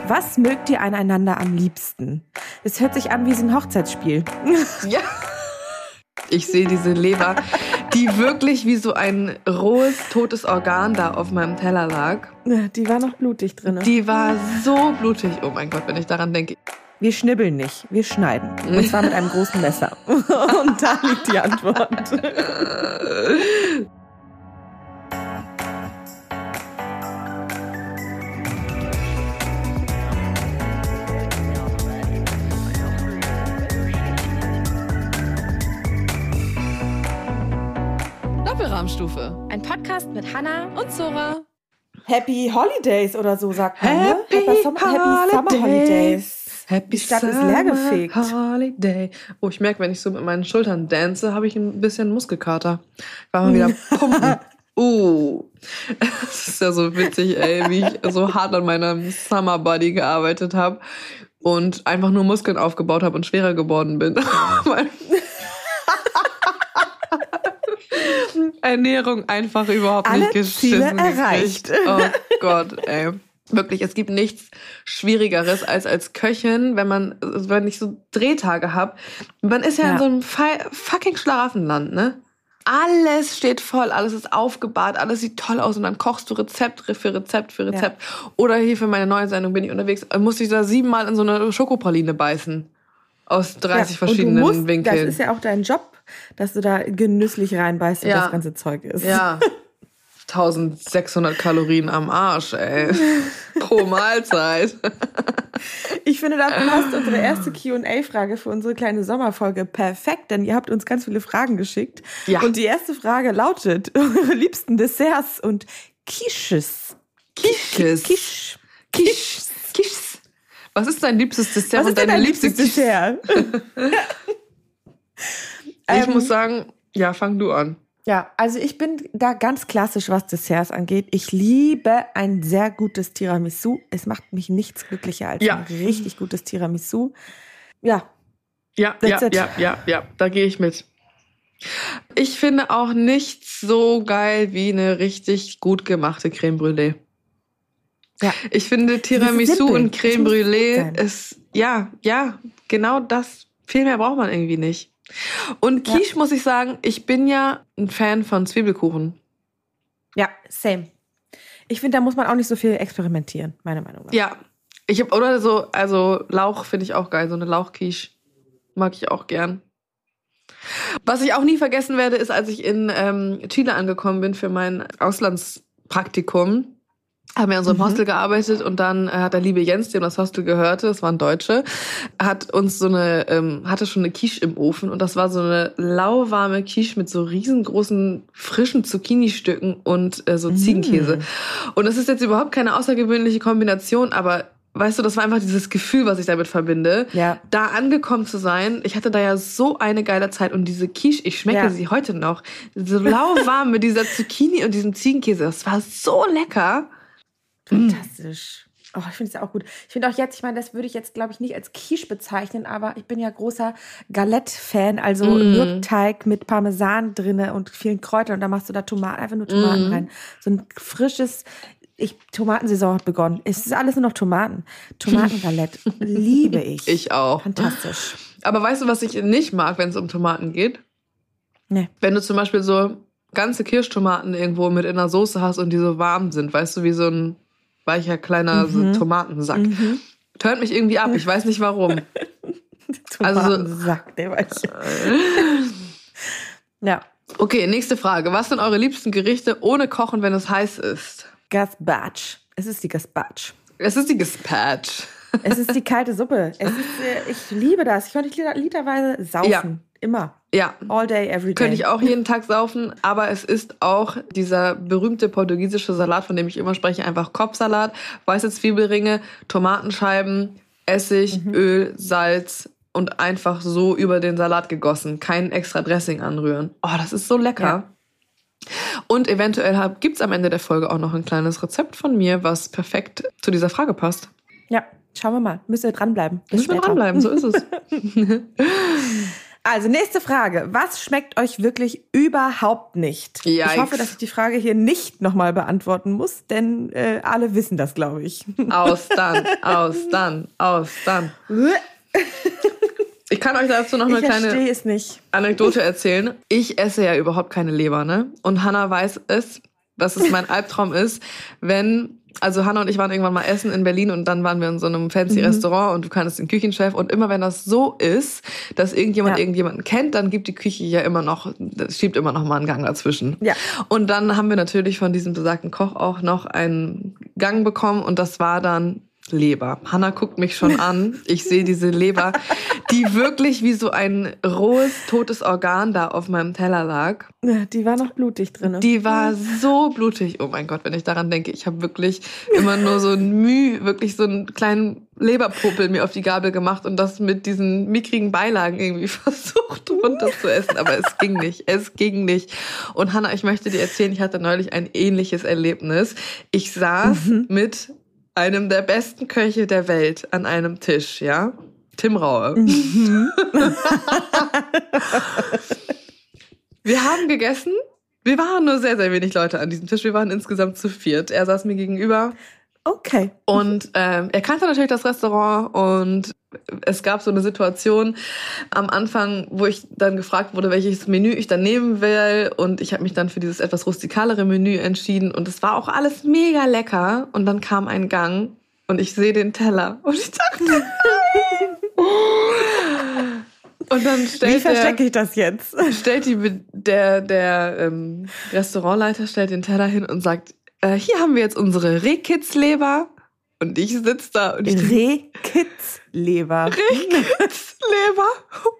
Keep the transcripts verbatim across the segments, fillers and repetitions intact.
Was mögt ihr aneinander am liebsten? Es hört sich an wie so ein Hochzeitsspiel. Ja. Ich sehe diese Leber, die wirklich wie so ein rohes, totes Organ da auf meinem Teller lag. Ja, die war noch blutig drin. Die war so blutig. Oh mein Gott, wenn ich daran denke. Wir schnibbeln nicht, wir schneiden. Und zwar mit einem großen Messer. Und da liegt die Antwort. Doppelrahmstufe. Ein Podcast mit Hannah und Zora. Happy Holidays oder so, sagt man. Happy, ne? Happy, Summer, Happy Summer Holidays. Happy Die Stadt ist Summer leergefegt. Holiday. Oh, ich merke, wenn ich so mit meinen Schultern dance, habe ich ein bisschen Muskelkater. Ich war mal wieder pumpen. Uh, das ist ja so witzig, ey, wie ich so hart an meinem Summer Body gearbeitet habe und einfach nur Muskeln aufgebaut habe und schwerer geworden bin. Ernährung einfach überhaupt Alle nicht geschissen Ziele erreicht. gekriegt. Oh Gott, ey. Wirklich, es gibt nichts Schwierigeres als als Köchin, wenn man, wenn ich so Drehtage habe. Man ist ja, ja in so einem fucking Schlaraffenland, ne? Alles steht voll, alles ist aufgebahrt, alles sieht toll aus und dann kochst du Rezept für Rezept für Rezept. Ja. Oder hier für meine neue Sendung bin ich unterwegs, musste ich da siebenmal in so eine Schokopraline beißen. Aus dreißig ja, verschiedenen und du musst, Winkeln. Das ist ja auch dein Job, dass du da genüsslich reinbeißt und ja. das ganze Zeug isst. Ja. eintausendsechshundert Kalorien am Arsch, ey. Pro Mahlzeit. Ich finde, da passt unsere erste Q und A-Frage für unsere kleine Sommerfolge perfekt, denn ihr habt uns ganz viele Fragen geschickt. Ja. Und die erste Frage lautet, eure liebsten Desserts und Quiches. Quiches. Quiche. Quiche. Quiche. Was ist dein liebstes Dessert Was und ist deine dein liebste liebstes Dessert? Ich ähm, muss sagen, ja, fang du an. Ja, also ich bin da ganz klassisch, was Desserts angeht. Ich liebe ein sehr gutes Tiramisu. Es macht mich nichts glücklicher als ja. ein richtig gutes Tiramisu. Ja. Ja, ja, it. ja, ja, ja, da gehe ich mit. Ich finde auch nichts so geil wie eine richtig gut gemachte Crème Brûlée. Ja. Ich finde Tiramisu und Crème Brûlée ist, ja, ja, genau das. Viel mehr braucht man irgendwie nicht. Und Quiche, ja. muss ich sagen, ich bin ja ein Fan von Zwiebelkuchen. Ja, same. Ich finde, da muss man auch nicht so viel experimentieren, meiner Meinung nach. Ja, ich habe oder so, also Lauch finde ich auch geil, so eine Lauchquiche mag ich auch gern. Was ich auch nie vergessen werde, ist, als ich in ähm, Chile angekommen bin für mein Auslandspraktikum. Haben wir in so einem mhm. Hostel gearbeitet und dann äh, hat der liebe Jens, dem das Hostel gehörte, das waren Deutsche, hat uns so eine, ähm, hatte schon eine Quiche im Ofen und das war so eine lauwarme Quiche mit so riesengroßen, frischen Zucchini-Stücken und äh, so Ziegenkäse. Mhm. Und das ist jetzt überhaupt keine außergewöhnliche Kombination, aber weißt du, das war einfach dieses Gefühl, was ich damit verbinde, ja. da angekommen zu sein. Ich hatte da ja so eine geile Zeit und diese Quiche, ich schmecke ja. sie heute noch, so lauwarm mit dieser Zucchini und diesem Ziegenkäse, das war so lecker. Fantastisch. Oh, ich finde es ja auch gut. Ich finde auch jetzt, ich meine, das würde ich jetzt, glaube ich, nicht als Quiche bezeichnen, aber ich bin ja großer Galette-Fan, also mm. Mürbteig mit Parmesan drinne und vielen Kräutern und da machst du da Tomaten, einfach nur Tomaten mm. rein. So ein frisches, ich, Tomatensaison hat begonnen. Es ist alles nur noch Tomaten. Tomatengalette. Liebe ich. Ich auch. Fantastisch. Aber weißt du, was ich nicht mag, wenn es um Tomaten geht? Nee. Wenn du zum Beispiel so ganze Kirschtomaten irgendwo mit in der Soße hast und die so warm sind, weißt du, wie so ein weicher kleiner mhm. so Tomatensack. Mhm. Tönt mich irgendwie ab, ich weiß nicht warum. Tomatensack, also, der weiß ich. Ja. Okay, nächste Frage. Was sind eure liebsten Gerichte ohne Kochen, wenn es heiß ist? Gazpacho. Es ist die Gazpacho. Es ist die Gazpacho. Es ist die kalte Suppe. Es ist, ich liebe das. Ich könnte literweise saufen. Ja. Immer. Ja. All day, every day. Könnte ich auch jeden Tag saufen, aber es ist auch dieser berühmte portugiesische Salat, von dem ich immer spreche, einfach Kopfsalat, weiße Zwiebelringe, Tomatenscheiben, Essig, mhm. Öl, Salz und einfach so über den Salat gegossen. Kein extra Dressing anrühren. Oh, das ist so lecker. Ja. Und eventuell gibt's am Ende der Folge auch noch ein kleines Rezept von mir, was perfekt zu dieser Frage passt. Ja, schauen wir mal. Müssen wir dranbleiben. Müssen wir dranbleiben, so ist es. Also, nächste Frage. Was schmeckt euch wirklich überhaupt nicht? Yikes. Ich hoffe, dass ich die Frage hier nicht nochmal beantworten muss, denn äh, alle wissen das, glaube ich. Aus dann, aus dann, aus dann. Ich kann euch dazu noch eine ich kleine es nicht. Anekdote erzählen. Ich esse ja überhaupt keine Leber, ne? Und Hannah weiß es, dass es mein Albtraum ist, wenn... Also Hannah und ich waren irgendwann mal essen in Berlin und dann waren wir in so einem fancy mhm. Restaurant und du kannst den Küchenchef und immer wenn das so ist, dass irgendjemand ja. irgendjemanden kennt, dann gibt die Küche ja immer noch, schiebt immer noch mal einen Gang dazwischen. Ja. Und dann haben wir natürlich von diesem besagten Koch auch noch einen Gang bekommen und das war dann Leber. Hannah guckt mich schon an. Ich sehe diese Leber, die wirklich wie so ein rohes, totes Organ da auf meinem Teller lag. Ja, die war noch blutig drin. Die war so blutig. Oh mein Gott, wenn ich daran denke. Ich habe wirklich immer nur so ein Müh, wirklich so einen kleinen Leberpopel mir auf die Gabel gemacht und das mit diesen mickrigen Beilagen irgendwie versucht runter zu essen. Aber es ging nicht. Es ging nicht. Und Hannah, ich möchte dir erzählen, ich hatte neulich ein ähnliches Erlebnis. Ich saß mhm. mit einem der besten Köche der Welt an einem Tisch, ja? Tim Raue. Mhm. Wir haben gegessen. Wir waren nur sehr, sehr wenig Leute an diesem Tisch. Wir waren insgesamt zu viert. Er saß mir gegenüber. Okay. Und ähm, er kannte natürlich das Restaurant und es gab so eine Situation am Anfang, wo ich dann gefragt wurde, welches Menü ich dann nehmen will. Und ich habe mich dann für dieses etwas rustikalere Menü entschieden. Und es war auch alles mega lecker. Und dann kam ein Gang und ich sehe den Teller. Und ich dachte... Und dann stellt Wie verstecke ich das jetzt? Stellt die, der, der ähm, Restaurantleiter stellt den Teller hin und sagt, äh, hier haben wir jetzt unsere Rehkitzleber. Und ich sitze da und ich Rehkitzleber. Rehkitzleber.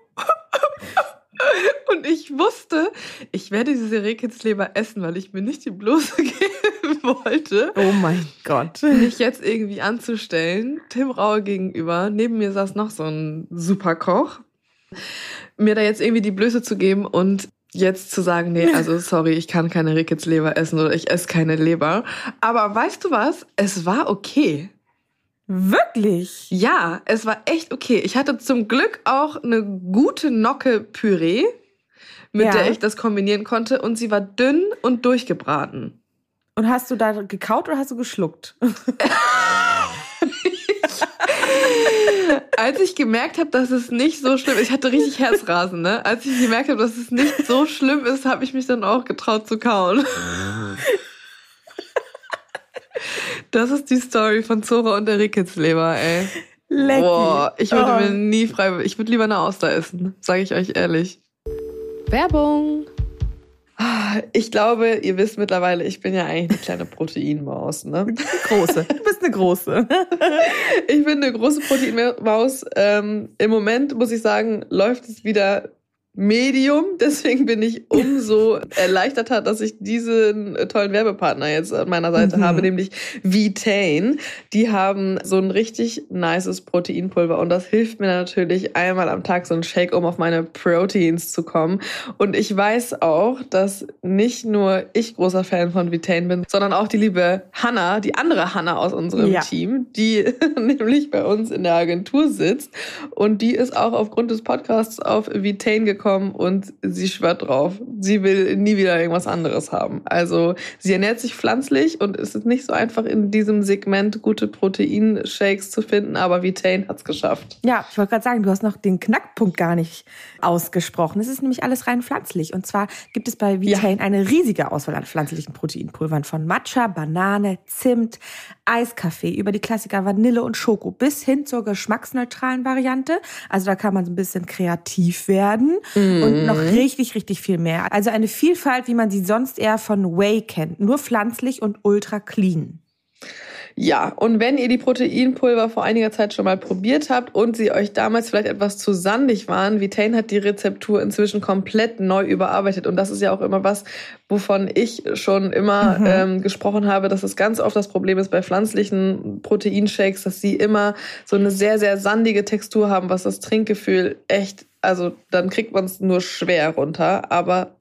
Und ich wusste, ich werde diese Rehkitzleber essen, weil ich mir nicht die Bluse geben wollte. Oh mein Gott. Mich jetzt irgendwie anzustellen. Tim Raue gegenüber. Neben mir saß noch so ein Superkoch. Mir da jetzt irgendwie die Blöße zu geben und jetzt zu sagen, nee, also sorry, ich kann keine Rehkitzleber essen oder ich esse keine Leber. Aber weißt du was? Es war okay. Wirklich? Ja, es war echt okay. Ich hatte zum Glück auch eine gute Nocke Püree, mit ja. der ich das kombinieren konnte und sie war dünn und durchgebraten. Und hast du da gekaut oder hast du geschluckt? Als ich gemerkt habe, dass es nicht so schlimm ist, ich hatte richtig Herzrasen, ne? Als ich gemerkt habe, dass es nicht so schlimm ist, habe ich mich dann auch getraut zu kauen. Das ist die Story von Zora und der Rehkitzleber, ey. Lecky. Boah, ich würde oh. mir nie frei, ich würde lieber eine Auster essen, sage ich euch ehrlich. Werbung. Ich glaube, ihr wisst mittlerweile, ich bin ja eigentlich eine kleine Proteinmaus, ne? Große. Du bist eine große. Ich bin eine große Proteinmaus. Ähm, im Moment, muss ich sagen, läuft es wieder Medium. Deswegen bin ich umso erleichterter, dass ich diesen tollen Werbepartner jetzt an meiner Seite mhm. habe, nämlich Vitain. Die haben so ein richtig nices Proteinpulver und das hilft mir natürlich einmal am Tag so ein Shake, um auf meine Proteins zu kommen. Und ich weiß auch, dass nicht nur ich großer Fan von Vitain bin, sondern auch die liebe Hannah, die andere Hannah aus unserem ja. Team, die nämlich bei uns in der Agentur sitzt. Und die ist auch aufgrund des Podcasts auf Vitain gekommen und sie schwört drauf, sie will nie wieder irgendwas anderes haben. Also sie ernährt sich pflanzlich und es ist nicht so einfach in diesem Segment gute Proteinshakes zu finden, aber Vitain hat's geschafft. Ja, ich wollte gerade sagen, du hast noch den Knackpunkt gar nicht ausgesprochen. Es ist nämlich alles rein pflanzlich und zwar gibt es bei Vitain ja. eine riesige Auswahl an pflanzlichen Proteinpulvern von Matcha, Banane, Zimt, Eiskaffee über die Klassiker Vanille und Schoko bis hin zur geschmacksneutralen Variante. Also da kann man so ein bisschen kreativ werden. Mhm. Und noch richtig, richtig viel mehr. Also eine Vielfalt, wie man sie sonst eher von Whey kennt. Nur pflanzlich und ultra clean. Ja, und wenn ihr die Proteinpulver vor einiger Zeit schon mal probiert habt und sie euch damals vielleicht etwas zu sandig waren, Vitain hat die Rezeptur inzwischen komplett neu überarbeitet. Und das ist ja auch immer was, wovon ich schon immer mhm. ähm, gesprochen habe, dass es ganz oft das Problem ist bei pflanzlichen Proteinshakes, dass sie immer so eine sehr, sehr sandige Textur haben, was das Trinkgefühl echt, also dann kriegt man es nur schwer runter. Aber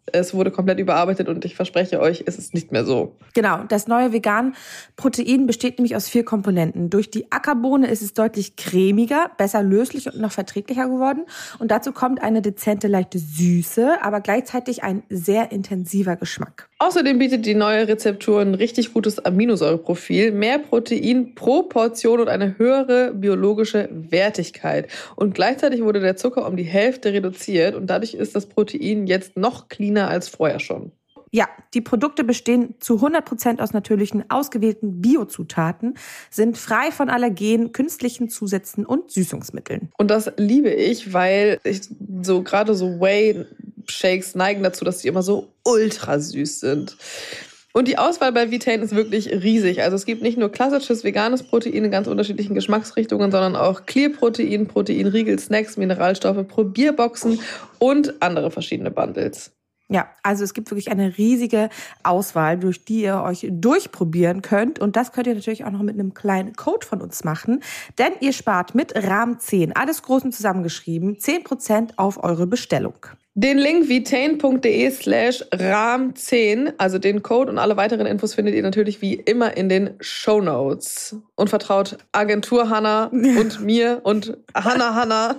es wurde komplett überarbeitet und ich verspreche euch, es ist nicht mehr so. Genau, das neue Vegan-Protein besteht nämlich aus vier Komponenten. Durch die Ackerbohne ist es deutlich cremiger, besser löslich und noch verträglicher geworden. Und dazu kommt eine dezente, leichte Süße, aber gleichzeitig ein sehr intensiver Geschmack. Außerdem bietet die neue Rezeptur ein richtig gutes Aminosäureprofil, mehr Protein pro Portion und eine höhere biologische Wertigkeit. Und gleichzeitig wurde der Zucker um die Hälfte reduziert und dadurch ist das Protein jetzt noch cleaner als vorher schon. Ja, die Produkte bestehen zu hundert Prozent aus natürlichen, ausgewählten Biozutaten, sind frei von Allergen, künstlichen Zusätzen und Süßungsmitteln. Und das liebe ich, weil ich so gerade so Whey-Shakes neigen dazu, dass die immer so ultra süß sind. Und die Auswahl bei Vitain ist wirklich riesig. Also es gibt nicht nur klassisches veganes Protein in ganz unterschiedlichen Geschmacksrichtungen, sondern auch Clear-Protein, Proteinriegel, Snacks, Mineralstoffe, Probierboxen und andere verschiedene Bundles. Ja, also es gibt wirklich eine riesige Auswahl, durch die ihr euch durchprobieren könnt. Und das könnt ihr natürlich auch noch mit einem kleinen Code von uns machen. Denn ihr spart mit R A M zehn, alles groß und zusammengeschrieben, zehn Prozent auf eure Bestellung. Den Link vitain.de slash ram zehn, also den Code und alle weiteren Infos findet ihr natürlich wie immer in den Shownotes. Und vertraut Agentur Hanna und mir und Hanna Hanna,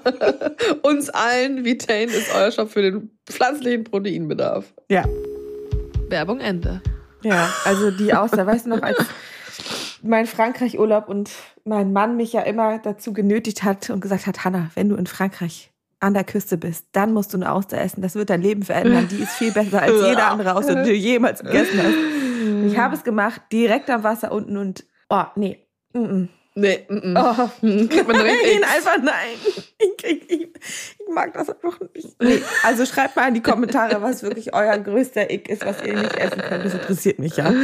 uns allen. Vitain ist euer Shop für den pflanzlichen Proteinbedarf. Ja. Werbung Ende. Ja, also die Aussage, weißt du noch, als mein Frankreich-Urlaub und mein Mann mich ja immer dazu genötigt hat und gesagt hat, Hanna, wenn du in Frankreich an der Küste bist, dann musst du eine Auster essen. Das wird dein Leben verändern. Die ist viel besser als jede andere Auster, die du jemals gegessen hast. Ich habe es gemacht, direkt am Wasser unten und, oh, nee. Mm-mm. Nee, mm-mm. Oh, kriegt man direkt nein, einfach nein. Ich, krieg, ich, ich mag das einfach nicht. Nee. Also schreibt mal in die Kommentare, was wirklich euer größter Ick ist, was ihr nicht essen könnt. Das interessiert mich ja.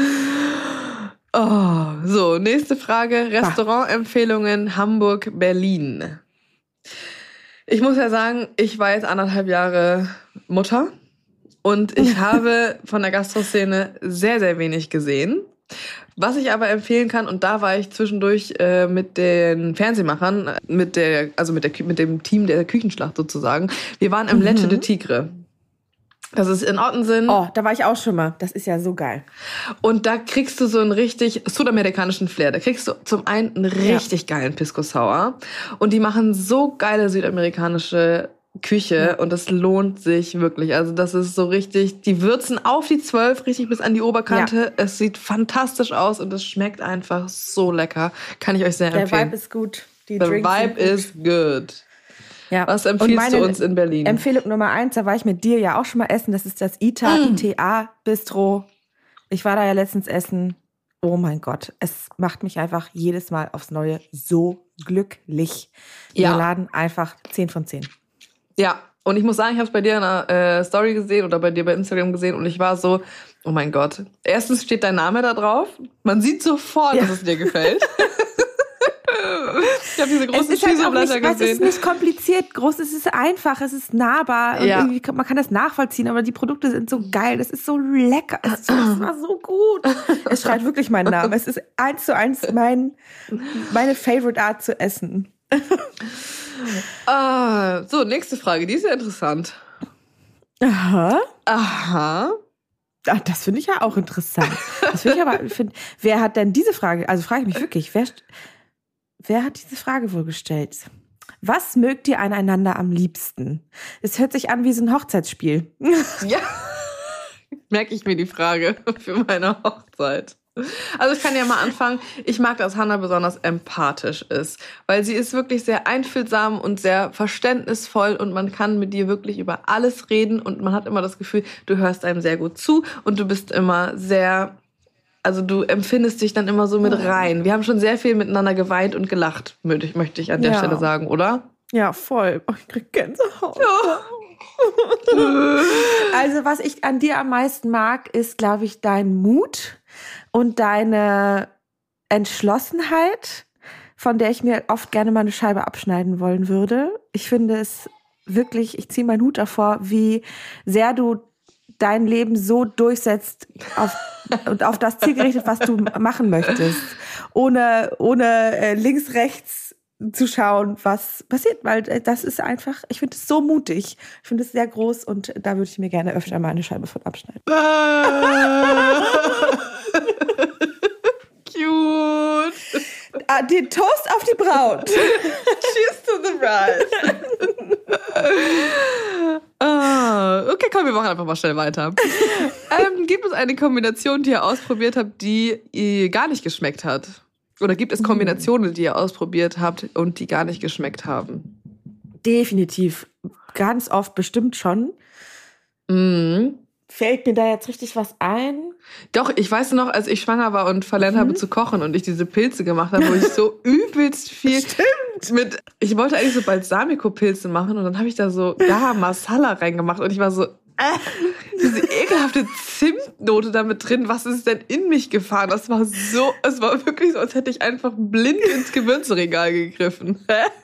Oh, so, nächste Frage. Restaurantempfehlungen Hamburg, Berlin. Ich muss ja sagen, ich war jetzt anderthalb Jahre Mutter und ich habe von der Gastroszene sehr, sehr wenig gesehen. Was ich aber empfehlen kann, und da war ich zwischendurch äh, mit den Fernsehmachern, mit der, also mit der, mit dem Team der Küchenschlacht sozusagen. Wir waren im mhm. Leche de Tigre. Das ist in Ottensen. Oh, da war ich auch schon mal. Das ist ja so geil. Und da kriegst du so einen richtig südamerikanischen Flair. Da kriegst du zum einen einen richtig ja. geilen Pisco Sour. Und die machen so geile südamerikanische Küche. Ja. Und das lohnt sich wirklich. Also das ist so richtig, die würzen auf die zwölf, richtig bis an die Oberkante. Ja. Es sieht fantastisch aus und es schmeckt einfach so lecker. Kann ich euch sehr empfehlen. Der Vibe ist gut. Die The Vibe is good. Ja. Was empfiehlst du uns in Berlin? Empfehlung Nummer eins, da war ich mit dir ja auch schon mal essen. Das ist das I T A, mm. I T A Bistro. Ich war da ja letztens essen. Oh mein Gott, es macht mich einfach jedes Mal aufs Neue so glücklich. Ja. Wir laden einfach zehn von zehn. Ja, und ich muss sagen, ich habe es bei dir in einer äh, Story gesehen oder bei dir bei Instagram gesehen und ich war so, oh mein Gott. Erstens steht dein Name da drauf. Man sieht sofort, ja. dass es dir gefällt. Ich habe diese großen Schießerblätter halt gesehen. Es ist nicht kompliziert, groß, es ist einfach, es ist nahbar. Und ja. irgendwie kann, man kann das nachvollziehen, aber die Produkte sind so geil, das ist so lecker, es ist, das war so gut. Es schreit wirklich meinen Namen. Es ist eins zu eins mein, meine Favorite Art zu essen. Ah, so, nächste Frage, die ist ja interessant. Aha. Aha. Ach, das finde ich ja auch interessant. Das finde ich aber, find, wer hat denn diese Frage, also frage ich mich wirklich, wer... Wer hat diese Frage wohl gestellt? Was mögt ihr aneinander am liebsten? Es hört sich an wie so ein Hochzeitsspiel. Ja, merke ich mir die Frage für meine Hochzeit. Also ich kann ja mal anfangen. Ich mag, dass Hanna besonders empathisch ist, weil sie ist wirklich sehr einfühlsam und sehr verständnisvoll und man kann mit dir wirklich über alles reden und man hat immer das Gefühl, du hörst einem sehr gut zu und du bist immer sehr... Also du empfindest dich dann immer so mit rein. Wir haben schon sehr viel miteinander geweint und gelacht, möchte ich, möchte ich an der ja. Stelle sagen, oder? Ja, voll. Oh, ich krieg Gänsehaut. Ja. Also was ich an dir am meisten mag, ist, glaube ich, dein Mut und deine Entschlossenheit, von der ich mir oft gerne mal eine Scheibe abschneiden wollen würde. Ich finde es wirklich, ich ziehe meinen Hut davor, wie sehr du dein Leben so durchsetzt auf, und auf das Ziel gerichtet, was du machen möchtest. Ohne, ohne äh, links, rechts zu schauen, was passiert, weil das ist einfach, ich finde es so mutig. Ich finde es sehr groß und da würde ich mir gerne öfter mal eine Scheibe von abschneiden. Cute. Ah, den Toast auf die Braut. Cheers to the bride. ah, okay, komm, wir machen einfach mal schnell weiter. ähm, gibt es eine Kombination, die ihr ausprobiert habt, die ihr gar nicht geschmeckt hat? Oder gibt es Kombinationen, die ihr ausprobiert habt und die gar nicht geschmeckt haben? Definitiv. Ganz oft bestimmt schon. Mhm. Fällt mir da jetzt richtig was ein? Doch, ich weiß noch, als ich schwanger war und verlernt mhm. habe zu kochen und ich diese Pilze gemacht habe, wo ich so übelst viel Stimmt. mit... Ich wollte eigentlich so Balsamico-Pilze machen und dann habe ich da so Garam Masala reingemacht und ich war so... Äh, diese ekelhafte Zimtnote da mit drin, was ist denn in mich gefahren? Das war so, es war wirklich so, als hätte ich einfach blind ins Gewürzregal gegriffen.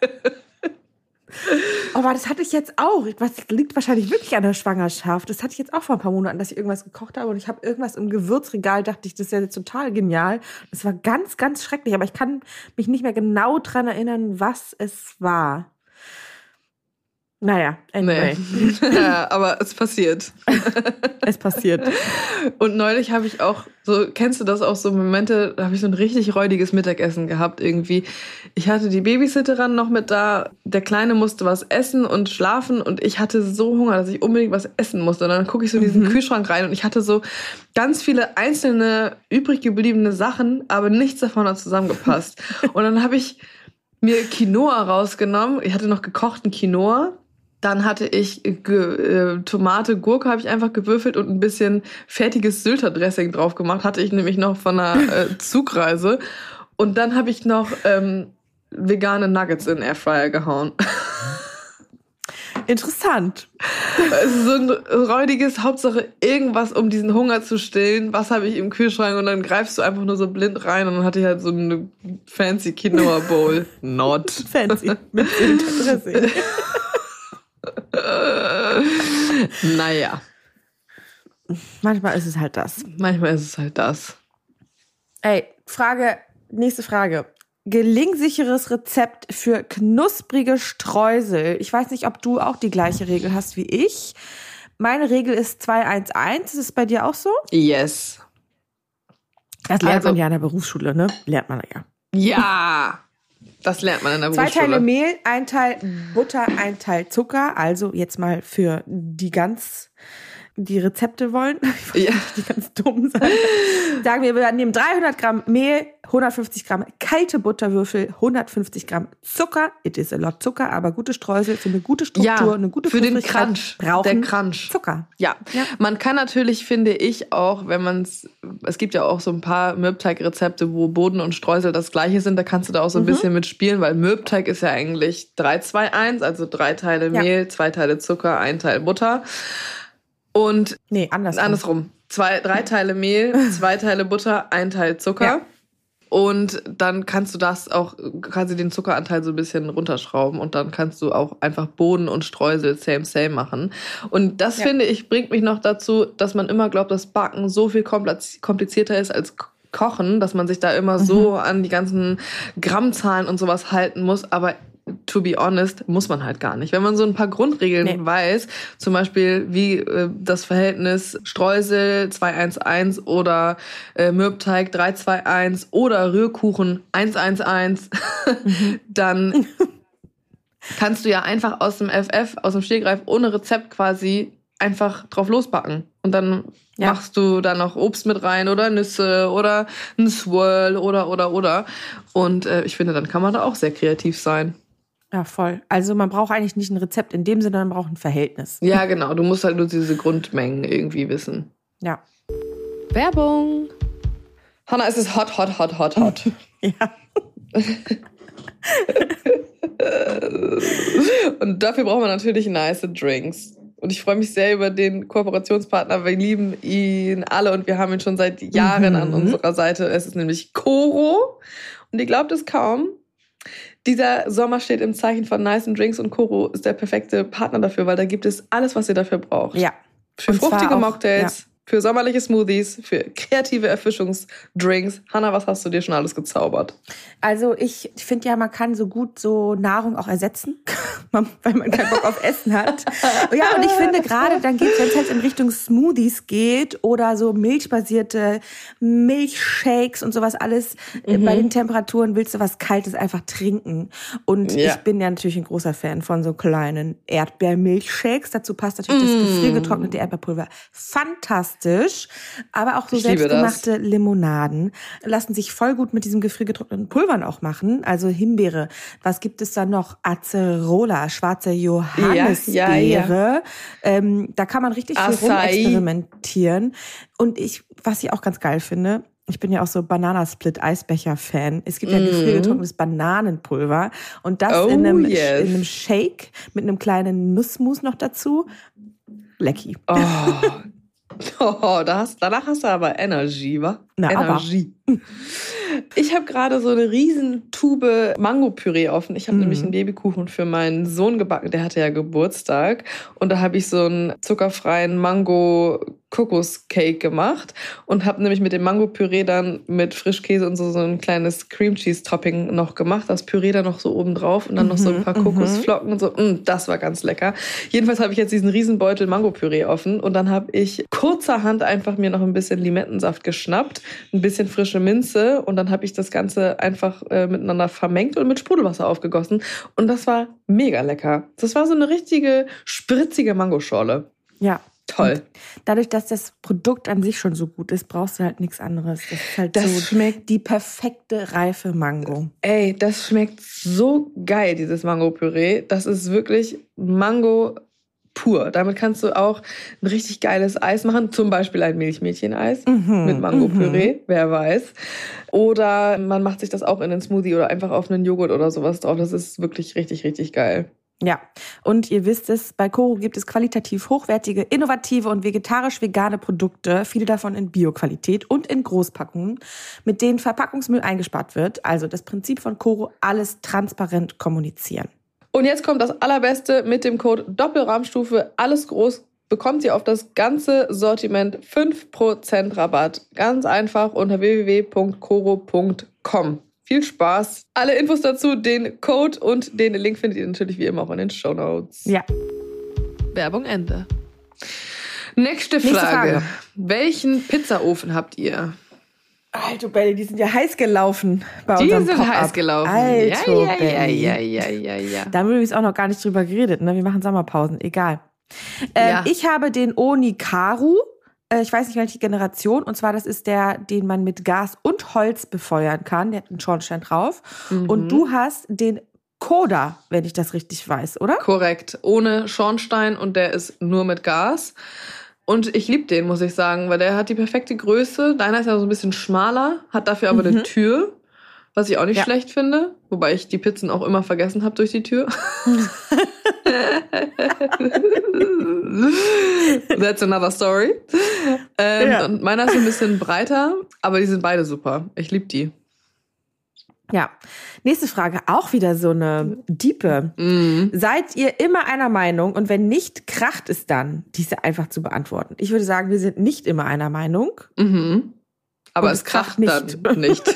Aber das hatte ich jetzt auch. Das liegt wahrscheinlich wirklich an der Schwangerschaft. Das hatte ich jetzt auch vor ein paar Monaten, dass ich irgendwas gekocht habe und ich habe irgendwas im Gewürzregal, dachte ich, das ist ja jetzt total genial. Das war ganz, ganz schrecklich, aber ich kann mich nicht mehr genau dran erinnern, was es war. Naja, anyway. Nee. Ja, aber es passiert. Es passiert. Und neulich habe ich auch, so kennst du das auch, so Momente, da habe ich so ein richtig räudiges Mittagessen gehabt irgendwie. Ich hatte die Babysitterin noch mit da, der Kleine musste was essen und schlafen und ich hatte so Hunger, dass ich unbedingt was essen musste. Und dann gucke ich so in diesen mhm. Kühlschrank rein und ich hatte so ganz viele einzelne übrig gebliebene Sachen, aber nichts davon hat zusammengepasst. Und dann habe ich mir Quinoa rausgenommen. Ich hatte noch gekochten Quinoa. Dann hatte ich ge- äh, Tomate, Gurke habe ich einfach gewürfelt und ein bisschen fertiges Sylter-Dressing drauf gemacht. Hatte ich nämlich noch von einer äh, Zugreise. Und dann habe ich noch ähm, vegane Nuggets in den Airfryer gehauen. Interessant. Es ist so ein räudiges, Hauptsache irgendwas, um diesen Hunger zu stillen. Was habe ich im Kühlschrank? Und dann greifst du einfach nur so blind rein und dann hatte ich halt so eine fancy Quinoa-Bowl. Not. Fancy. Mit Sylter-Dressing. Naja. Manchmal ist es halt das. Manchmal ist es halt das. Ey, Frage, nächste Frage. Gelingsicheres Rezept für knusprige Streusel. Ich weiß nicht, ob du auch die gleiche Regel hast wie ich. Meine Regel ist zwei eins eins. Ist es bei dir auch so? Yes. Das lernt also, man ja in der Berufsschule, ne? Lernt man ja. Ja. Das lernt man in der Zwei Berufsschule. Teile Mehl, ein Teil Butter, ein Teil Zucker. Also jetzt mal für die ganz, die Rezepte wollen. Ich will Ja. nicht die ganz dumm sein. Sagen wir, wir nehmen dreihundert Gramm Mehl, hundertfünfzig Gramm kalte Butterwürfel, hundertfünfzig Gramm Zucker. It is a lot Zucker, aber gute Streusel für eine gute Struktur, Ja, eine gute für den Flüssigkeit Crunch. brauchen Der Crunch. Zucker. Ja. Ja. Man kann natürlich, finde ich, auch, wenn man es, es gibt ja auch so ein paar Mürbteig-Rezepte, wo Boden und Streusel das gleiche sind, da kannst du da auch so ein mhm. bisschen mitspielen, weil Mürbteig ist ja eigentlich drei zwei eins, also drei Teile ja. Mehl, zwei Teile Zucker, ein Teil Butter. Und nee, andersrum. andersrum. Zwei, drei Teile Mehl, zwei Teile Butter, ein Teil Zucker. Ja. Und dann kannst du das auch, quasi den Zuckeranteil so ein bisschen runterschrauben und dann kannst du auch einfach Boden und Streusel same, same machen. Und das, ja. finde ich, bringt mich noch dazu, dass man immer glaubt, dass Backen so viel komplizierter ist als Kochen, dass man sich da immer mhm. so an die ganzen Grammzahlen und sowas halten muss. Aber to be honest, muss man halt gar nicht. Wenn man so ein paar Grundregeln nee. weiß, zum Beispiel wie äh, das Verhältnis Streusel zwei eins eins oder äh, Mürbteig drei zwei eins oder Rührkuchen eins eins eins, mhm. dann kannst du ja einfach aus dem F F, aus dem Stegreif, ohne Rezept quasi einfach drauf losbacken. Und dann ja. machst du da noch Obst mit rein oder Nüsse oder ein Swirl oder, oder, oder. Und äh, ich finde, dann kann man da auch sehr kreativ sein. Ja, voll. Also man braucht eigentlich nicht ein Rezept in dem Sinne, man braucht ein Verhältnis. Ja, genau. Du musst halt nur diese Grundmengen irgendwie wissen. Ja. Werbung. Hannah, es ist hot, hot, hot, hot, hot. Ja. Und dafür braucht man natürlich nice Drinks. Und ich freue mich sehr über den Kooperationspartner. Wir lieben ihn alle und wir haben ihn schon seit Jahren mhm. an unserer Seite. Es ist nämlich Koro. Und ihr glaubt es kaum. Dieser Sommer steht im Zeichen von nice Drinks und Koro ist der perfekte Partner dafür, weil da gibt es alles, was ihr dafür braucht. Ja. Für fruchtige auch, Mocktails, ja. für sommerliche Smoothies, für kreative Erfrischungsdrinks. Hannah, was hast du dir schon alles gezaubert? Also ich finde ja, man kann so gut so Nahrung auch ersetzen, weil man keinen Bock auf Essen hat. Ja, und ich finde gerade, dann geht's, wenn es halt in Richtung Smoothies geht oder so milchbasierte Milchshakes und sowas alles, mhm. bei den Temperaturen willst du was Kaltes einfach trinken. Und ja. ich bin ja natürlich ein großer Fan von so kleinen Erdbeermilchshakes. Dazu passt natürlich mm. das gefriergetrocknete Erdbeerpulver. Fantastisch. Aber auch so ich selbstgemachte Limonaden lassen sich voll gut mit diesem gefriergetrockneten Pulvern auch machen. Also Himbeere. Was gibt es da noch? Acerola, schwarze Johannisbeere. Ja, ja, ja. Ähm, da kann man richtig viel rumexperimentieren. Und ich, was ich auch ganz geil finde, ich bin ja auch so Bananasplit-Eisbecher-Fan. Es gibt ja mm. gefriergetrocknetes Bananenpulver. Und das oh, in, einem, yes. in einem Shake mit einem kleinen Nussmus noch dazu. Lecki. Oh, oh da hast, danach hast du aber Energie, wa? Na, Energie. Aber. Ich habe gerade so eine riesen Tube Mango-Püree offen. Ich habe mm. nämlich einen Babykuchen für meinen Sohn gebacken. Der hatte ja Geburtstag. Und da habe ich so einen zuckerfreien Mango-Kokos-Cake gemacht. Und habe nämlich mit dem Mango-Püree dann mit Frischkäse und so, so ein kleines Cream-Cheese-Topping noch gemacht. Das Püree dann noch so oben drauf. Und dann noch so ein paar Kokosflocken und so. Mm, das war ganz lecker. Jedenfalls habe ich jetzt diesen riesen Beutel Mango-Püree offen. Und dann habe ich kurzerhand einfach mir noch ein bisschen Limettensaft geschnappt. Ein bisschen frische Minze. Und dann habe ich das Ganze einfach äh, miteinander vermengt und mit Sprudelwasser aufgegossen. Und das war mega lecker. Das war so eine richtige, spritzige Mangoschorle. Ja. Toll. Und dadurch, dass das Produkt an sich schon so gut ist, brauchst du halt nichts anderes. Das ist halt das so schmeckt die perfekte, reife Mango. Ey, das schmeckt so geil, dieses Mango-Püree. Das ist wirklich Mango pur. Damit kannst du auch ein richtig geiles Eis machen. Zum Beispiel ein Milchmädchen-Eis mhm, mit Mango-Püree, mhm. wer weiß. Oder man macht sich das auch in einen Smoothie oder einfach auf einen Joghurt oder sowas drauf. Das ist wirklich richtig, richtig geil. Ja, und ihr wisst es, bei Koro gibt es qualitativ hochwertige, innovative und vegetarisch-vegane Produkte, viele davon in Bio-Qualität und in Großpackungen, mit denen Verpackungsmüll eingespart wird. Also das Prinzip von Koro, alles transparent kommunizieren. Und jetzt kommt das Allerbeste: mit dem Code Doppelrahmstufe, alles groß, bekommt ihr auf das ganze Sortiment fünf Prozent Rabatt. Ganz einfach unter w w w punkt koro punkt com. Viel Spaß. Alle Infos dazu, den Code und den Link findet ihr natürlich wie immer auch in den Shownotes. Ja. Werbung Ende. Nächste Frage. Nächste Frage. Welchen Pizzaofen habt ihr? Alter Belly, die sind ja heiß gelaufen bei die unserem sind Pop-up. heiß gelaufen. Alter ja, ja, Belly. ja, ja, ja, ja. Da haben wir übrigens auch noch gar nicht drüber geredet. Ne? Wir machen Sommerpausen, egal. Ähm, ja. Ich habe den Onikaru. Äh, ich weiß nicht, welche Generation. Und zwar, das ist der, den man mit Gas und Holz befeuern kann. Der hat einen Schornstein drauf. Mhm. Und du hast den Koda, wenn ich das richtig weiß, oder? Korrekt. Ohne Schornstein und der ist nur mit Gas. Und ich liebe den, muss ich sagen, weil der hat die perfekte Größe. Deiner ist ja so ein bisschen schmaler, hat dafür aber mhm. eine Tür, was ich auch nicht ja. schlecht finde. Wobei ich die Pizzen auch immer vergessen habe durch die Tür. That's another story. Ähm, ja. Und meiner ist ein bisschen breiter, aber die sind beide super. Ich liebe die. Ja, nächste Frage, auch wieder so eine diepe. Mhm. Seid ihr immer einer Meinung und wenn nicht, kracht es dann? Die ist ja einfach zu beantworten. Ich würde sagen, wir sind nicht immer einer Meinung. Mhm. Aber und es, es kracht, kracht nicht. dann nicht.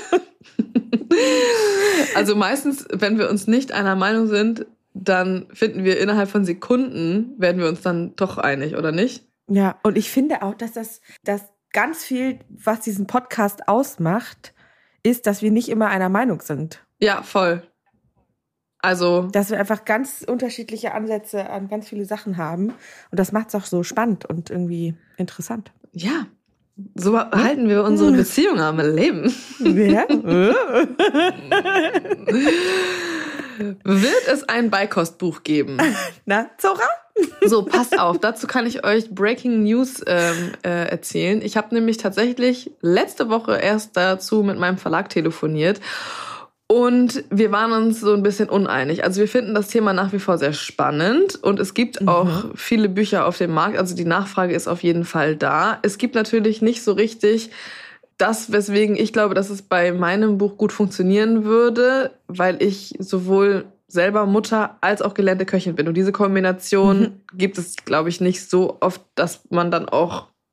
Also meistens, wenn wir uns nicht einer Meinung sind, dann finden wir innerhalb von Sekunden, werden wir uns dann doch einig, oder nicht? Ja, und ich finde auch, dass das dass ganz viel, was diesen Podcast ausmacht, ist, dass wir nicht immer einer Meinung sind. Ja, voll. Also, dass wir einfach ganz unterschiedliche Ansätze an ganz viele Sachen haben. Und das macht es auch so spannend und irgendwie interessant. Ja, so halten wir unsere Beziehung am Leben. Ja. Wird es ein Beikostbuch geben? Na, Zora? So, passt auf, dazu kann ich euch Breaking News ähm, äh, erzählen. Ich habe nämlich tatsächlich letzte Woche erst dazu mit meinem Verlag telefoniert und wir waren uns so ein bisschen uneinig. Also wir finden das Thema nach wie vor sehr spannend und es gibt mhm. auch viele Bücher auf dem Markt, also die Nachfrage ist auf jeden Fall da. Es gibt natürlich nicht so richtig das, weswegen ich glaube, dass es bei meinem Buch gut funktionieren würde, weil ich sowohl selber Mutter als auch gelernte Köchin bin. Und diese Kombination mhm. gibt es, glaube ich, nicht so oft, dass man dann auch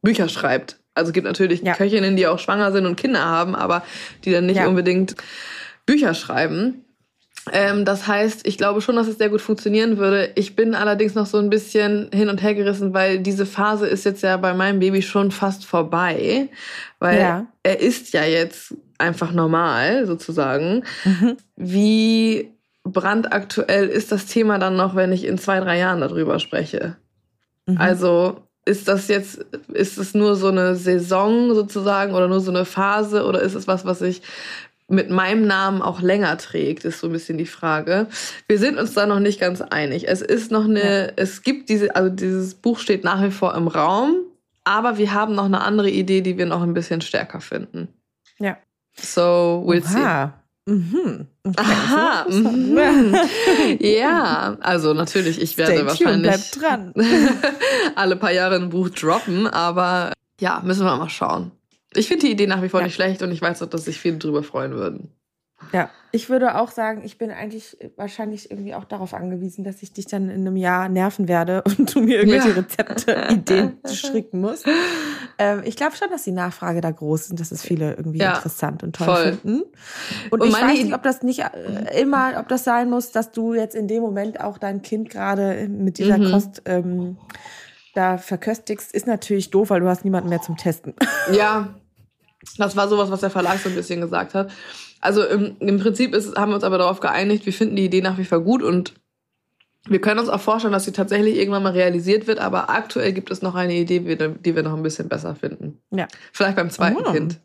Bücher schreibt. Also es gibt natürlich ja. Köchinnen, die auch schwanger sind und Kinder haben, aber die dann nicht ja. unbedingt Bücher schreiben. Ähm, das heißt, ich glaube schon, dass es sehr gut funktionieren würde. Ich bin allerdings noch so ein bisschen hin und her gerissen, weil diese Phase ist jetzt ja bei meinem Baby schon fast vorbei. Weil ja. er ist ja jetzt einfach normal, sozusagen. Mhm. Wie brandaktuell ist das Thema dann noch, wenn ich in zwei, drei Jahren darüber spreche? Mhm. Also ist das jetzt, ist es nur so eine Saison sozusagen oder nur so eine Phase oder ist es was, was ich mit meinem Namen auch länger trägt, ist so ein bisschen die Frage. Wir sind uns da noch nicht ganz einig. Es ist noch eine, ja. es gibt diese, also dieses Buch steht nach wie vor im Raum, aber wir haben noch eine andere Idee, die wir noch ein bisschen stärker finden. Ja. So, we'll Oha. see. Mhm. Okay. Aha. Mhm. Ja, also natürlich, ich werde Stay wahrscheinlich dran. alle paar Jahre ein Buch droppen, aber ja, müssen wir mal schauen. Ich finde die Idee nach wie vor ja. nicht schlecht und ich weiß auch, dass sich viele drüber freuen würden. Ja, ich würde auch sagen, ich bin eigentlich wahrscheinlich irgendwie auch darauf angewiesen, dass ich dich dann in einem Jahr nerven werde und du mir irgendwelche ja. Rezepte, Ideen stricken musst. Ähm, ich glaube schon, dass die Nachfrage da groß ist und dass es viele irgendwie ja, interessant und toll voll. finden. Und, und ich weiß nicht, ob das nicht immer, ob das sein muss, dass du jetzt in dem Moment auch dein Kind gerade mit dieser mhm. Kost ähm, da verköstigst, ist natürlich doof, weil du hast niemanden mehr zum Testen. Ja, das war sowas, was der Verlag so ein bisschen gesagt hat. Also im, im Prinzip ist, haben wir uns aber darauf geeinigt, wir finden die Idee nach wie vor gut und wir können uns auch vorstellen, dass sie tatsächlich irgendwann mal realisiert wird, aber aktuell gibt es noch eine Idee, die wir noch ein bisschen besser finden. Ja. Vielleicht beim zweiten oh. Kind.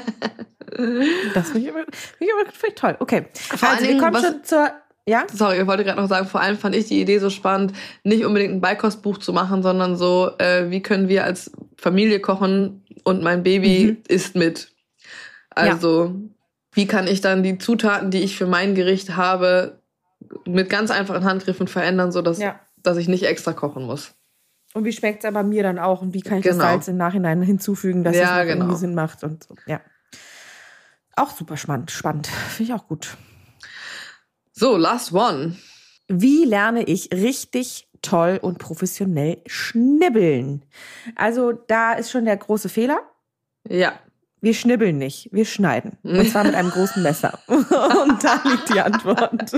Das finde ich aber, find ich aber find ich toll. Okay. Vor also wir kommen was, schon zur... Ja? Sorry, ich wollte gerade noch sagen, vor allem fand ich die Idee so spannend, nicht unbedingt ein Beikostbuch zu machen, sondern so, äh, wie können wir als Familie kochen und mein Baby mhm. isst mit. Also... Ja. Wie kann ich dann die Zutaten, die ich für mein Gericht habe, mit ganz einfachen Handgriffen verändern, sodass ja. dass ich nicht extra kochen muss. Und wie schmeckt es aber mir dann auch? Und wie kann ich genau. das Salz im Nachhinein hinzufügen, dass ja, es noch genau. irgendwie Sinn macht? Und so. Ja. Auch super spannend. Spannend. Finde ich auch gut. So, last one. Wie lerne ich richtig toll und professionell schnibbeln? Also da ist schon der große Fehler. Ja. Wir schnibbeln nicht, wir schneiden. Und zwar mit einem großen Messer. Und da liegt die Antwort.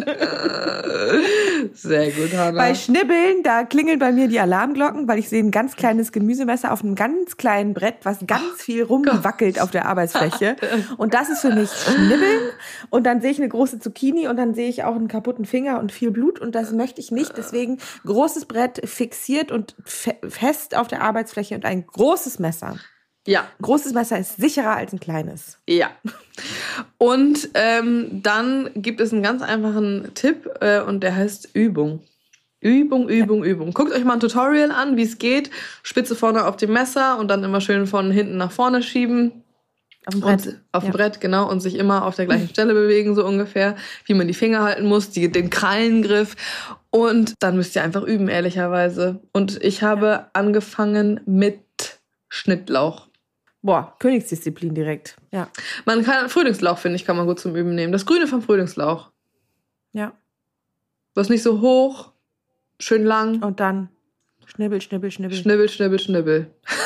Sehr gut, Hannah. Bei Schnibbeln, da klingeln bei mir die Alarmglocken, weil ich sehe ein ganz kleines Gemüsemesser auf einem ganz kleinen Brett, was ganz viel rumwackelt auf der Arbeitsfläche. Und das ist für mich Schnibbeln. Und dann sehe ich eine große Zucchini und dann sehe ich auch einen kaputten Finger und viel Blut. Und das möchte ich nicht. Deswegen großes Brett fixiert und fe- fest auf der Arbeitsfläche und ein großes Messer. Ja. Ein großes Messer ist sicherer als ein kleines. Ja. Und ähm, dann gibt es einen ganz einfachen Tipp äh, und der heißt Übung. Übung, Übung, ja. Übung. Guckt euch mal ein Tutorial an, wie es geht. Spitze vorne auf dem Messer und dann immer schön von hinten nach vorne schieben. Auf dem Brett. Und auf dem ja. Brett, genau. Und sich immer auf der gleichen Stelle bewegen, so ungefähr. Wie man die Finger halten muss, die, den Krallengriff. Und dann müsst ihr einfach üben, ehrlicherweise. Und ich habe ja. angefangen mit Schnittlauch. Boah, Königsdisziplin direkt. Ja. Man kann Frühlingslauch, finde ich, kann man gut zum Üben nehmen. Das Grüne vom Frühlingslauch. Ja. Das ist nicht so hoch, schön lang. Und dann schnibbel, schnibbel, schnibbel. Schnibbel, schnibbel, schnibbel.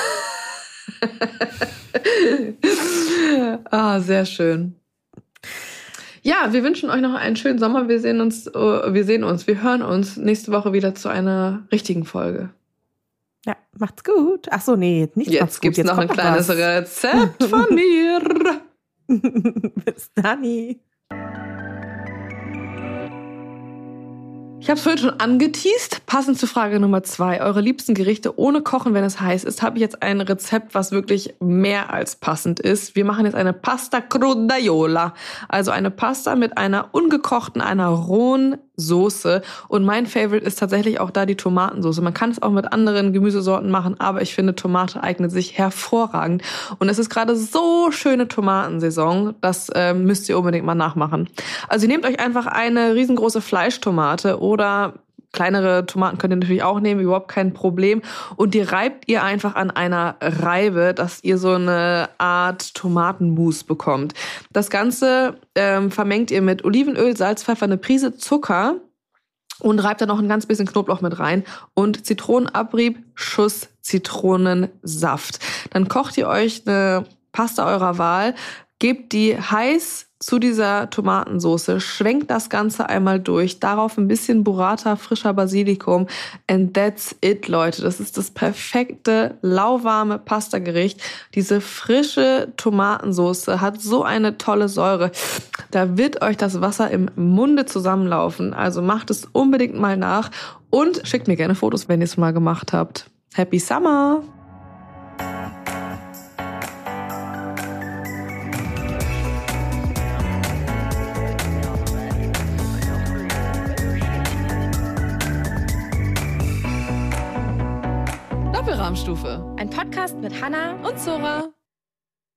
Ah, sehr schön. Ja, wir wünschen euch noch einen schönen Sommer. Wir sehen uns, wir sehen uns, wir hören uns nächste Woche wieder zu einer richtigen Folge. Ja, macht's gut. Ach so, nee, nicht jetzt macht's gut. Gibt's jetzt noch ein kleines was. Rezept von mir. Bis dann. Ich habe es vorhin schon angeteast. Passend zu Frage Nummer zwei. Eure liebsten Gerichte ohne Kochen, wenn es heiß ist, habe ich jetzt ein Rezept, was wirklich mehr als passend ist. Wir machen jetzt eine Pasta Crudaiola. Also eine Pasta mit einer ungekochten, einer rohen Soße. Und mein Favorite ist tatsächlich auch da die Tomatensoße. Man kann es auch mit anderen Gemüsesorten machen, aber ich finde, Tomate eignet sich hervorragend. Und es ist gerade so schöne Tomatensaison, das äh, müsst ihr unbedingt mal nachmachen. Also ihr nehmt euch einfach eine riesengroße Fleischtomate oder kleinere Tomaten könnt ihr natürlich auch nehmen, überhaupt kein Problem. Und die reibt ihr einfach an einer Reibe, dass ihr so eine Art Tomatenmus bekommt. Das Ganze ähm, vermengt ihr mit Olivenöl, Salz, Pfeffer, eine Prise Zucker und reibt da noch ein ganz bisschen Knoblauch mit rein und Zitronenabrieb, Schuss Zitronensaft. Dann kocht ihr euch eine Pasta eurer Wahl, gebt die heiß zu dieser Tomatensauce, schwenkt das Ganze einmal durch, darauf ein bisschen Burrata, frischer Basilikum and that's it, Leute. Das ist das perfekte, lauwarme Pastagericht. Diese frische Tomatensauce hat so eine tolle Säure. Da wird euch das Wasser im Munde zusammenlaufen. Also macht es unbedingt mal nach und schickt mir gerne Fotos, wenn ihr es mal gemacht habt. Happy Summer! Doppelrahmstufe. Ein Podcast mit Hannah Und Zora.